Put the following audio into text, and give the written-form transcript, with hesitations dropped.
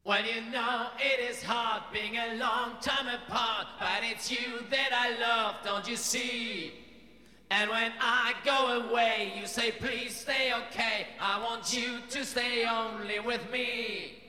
Well, you know it is hard being a long time apart, but it's you that I love, don't you see? And when I go away, you say please stay okay. I want you to stay only with me.